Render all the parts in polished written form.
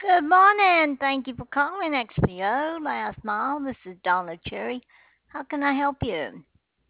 Good morning. Thank you for calling XPO Last Mile. This is Donna Cherry. How can I help you?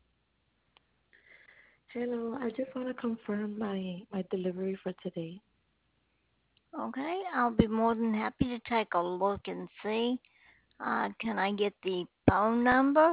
Hello, I just want to confirm my delivery for today. Okay, I'll be more than happy to take a look and see. Can I get the phone number?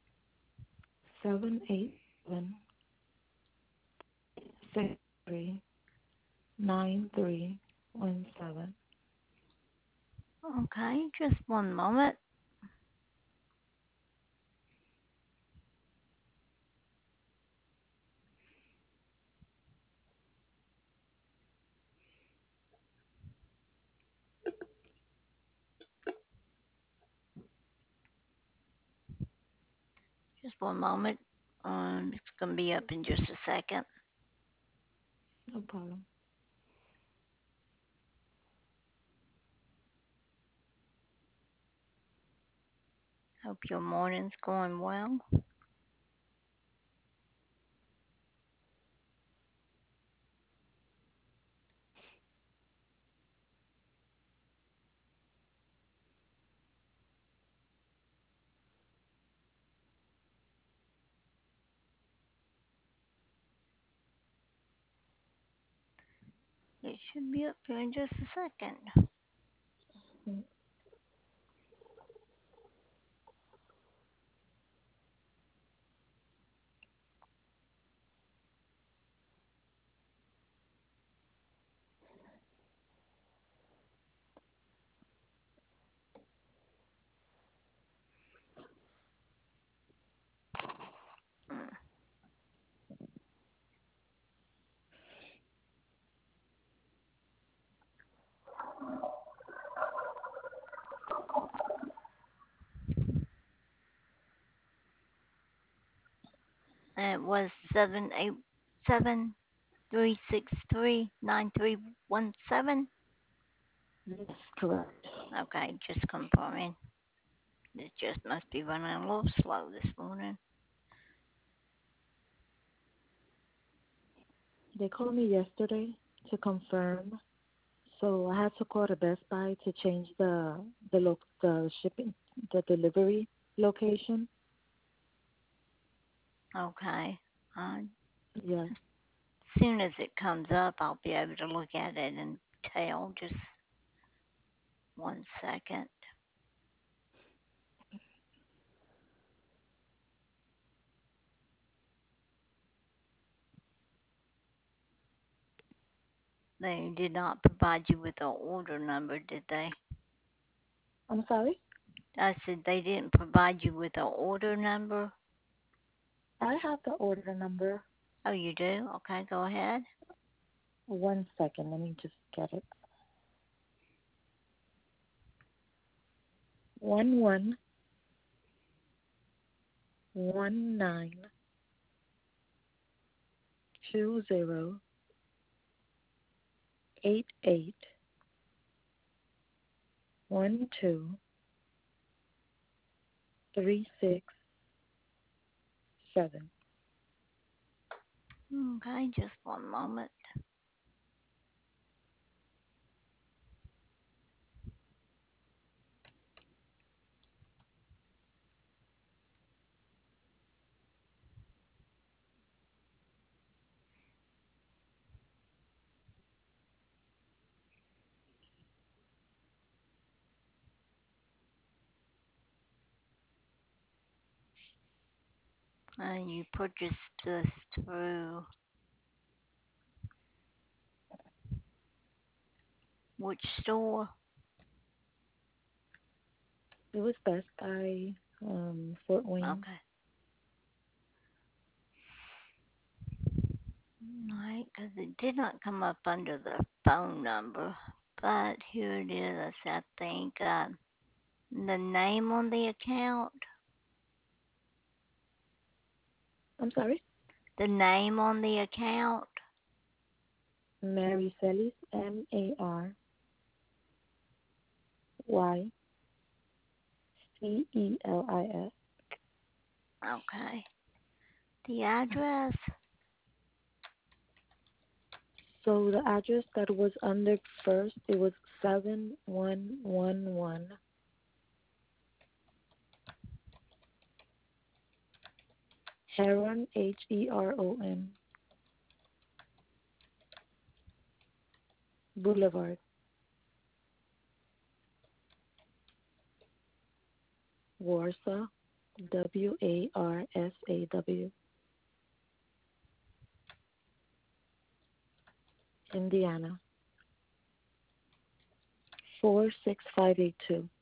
787-63-9317. Okay, just one moment. Just one moment. It's going to be up in just a second. No problem. Hope your morning's going well. It should be up here in just a second. Mm. It was 787-363-9317. Yes, correct. Okay, just confirming. It just must be running a little slow this morning. They called me yesterday to confirm, so I had to call the Best Buy to change the shipping the delivery location. Okay. Uh, Yes. as soon as it comes up, I'll be able to look at it and tell. Just one second. They did not provide you with an order number, did they? I'm sorry. I said they didn't provide you with an order number. I have the order number. Oh, you do? Okay, go ahead. One second, let me just get it. 11-208-88-12-36-7. Okay, just one moment. You purchased this through which store? It was Best Buy, Fort Wayne. Okay. Right, because it did not come up under the phone number. But here it is, I think. The name on the account? I'm sorry? The name on the account? Mary Celis, Marycelis. Okay. The address? So the address that was under first, it was 7111 Heron, Heron Boulevard, Warsaw, Warsaw, Indiana, 46582.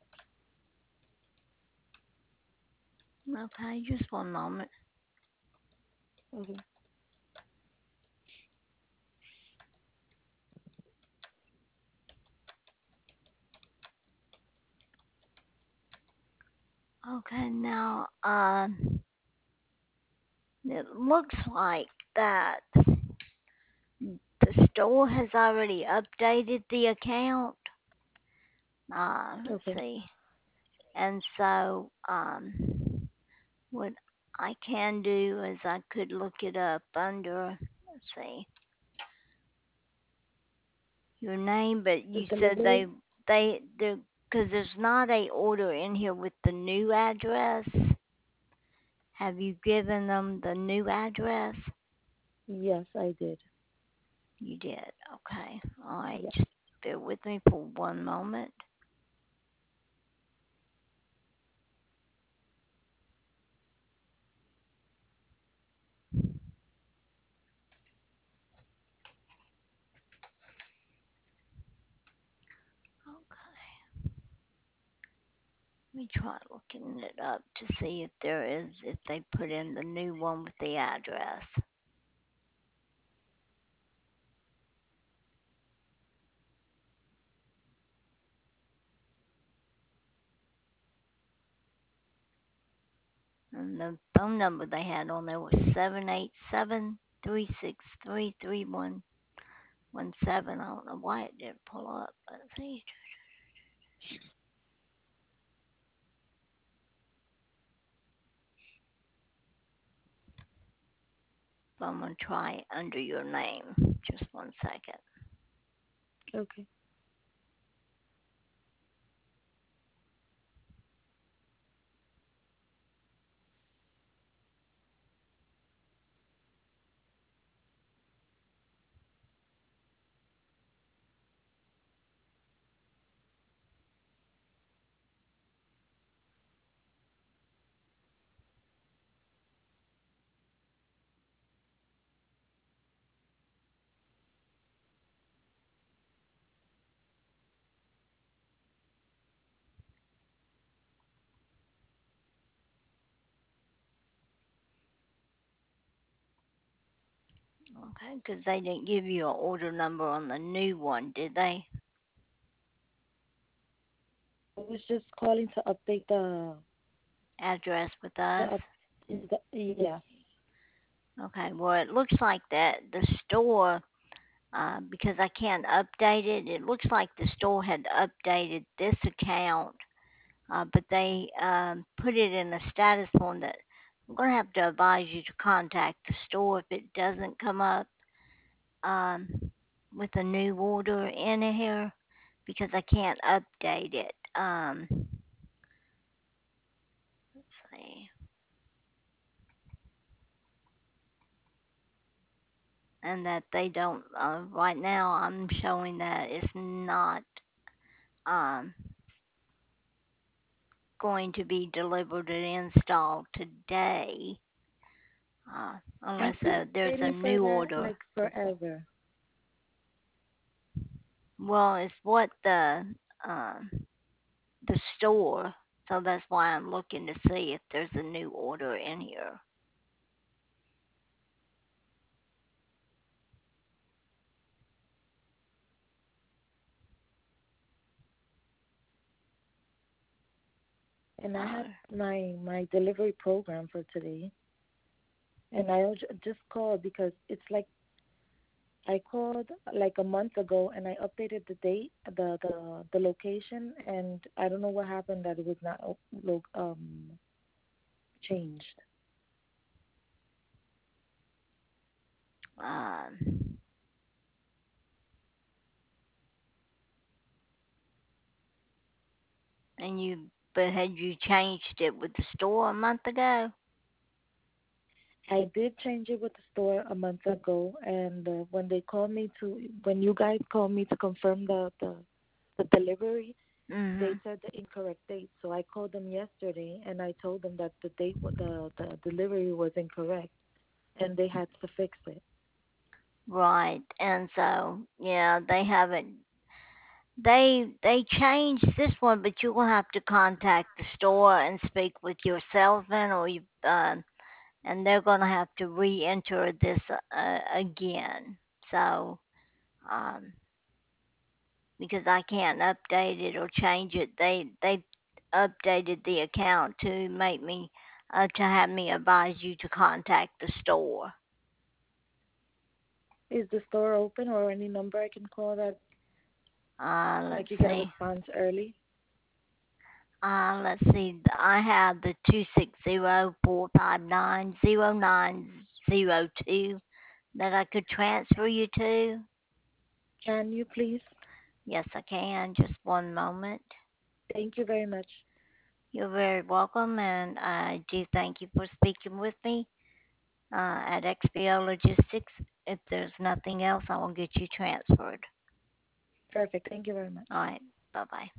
Okay, just one moment. Okay. Okay, now, it looks like that the store has already updated the account. Let's Okay. see. And so, what I can do is I could look it up under, let's see, your name, but The you said delivery? because there's not a order in here with the new address. Have you given them the new address? Yes, I did. You did. Okay. All right. Yes. Just bear with me for one moment. Okay. Let me try looking it up to see if they put in the new one with the address. And the phone number they had on there was 787-363-3117. I don't know why it didn't pull up. Let's see. So I'm going to try under your name. Just one second. Okay. Okay, because they didn't give you an order number on the new one, did they? I was just calling to update Address with the us? up yes. Okay, well, it looks like that the store, because I can't update it, it looks like the store had updated this account, but they put it in a status form that I'm going to have to advise you to contact the store if it doesn't come up um, with a new order in here because I can't update it. Let's see. And that they don't, right now I'm showing that it's not um, going to be delivered and installed today unless I've been there's a waiting for new that order. like forever. Well, it's what the store, so that's why I'm looking to see if there's a new order in here. And I had Uh, my delivery program for today, and just called because it's like I called like a month ago and I updated the date, the location, and I don't know what happened that it was not changed. um, And but had you changed it with the store a month ago? I did change it with the store a month ago, and when you guys called me to confirm the delivery, they Mhm. said the incorrect date. So I called them yesterday, and I told them that the delivery was incorrect, and they had to fix it. Right. And so, yeah, they haven't they changed this one, but you will have to contact the store and speak with your salesman, or you and they're going to have to re-enter this again. So, um, because I can't update it or change it, they updated the account to make me to have me advise you to contact the store. Is the store open or any number I can call that like Let's you get a see. response early? Let's see. I have the 260-459-0902 that I could transfer you to. Can you please? Yes, I can. Just one moment. Thank you very much. You're very welcome, and I do thank you for speaking with me at XPO Logistics. If there's nothing else, I will get you transferred. Perfect. Thank you very much. All right. Bye bye.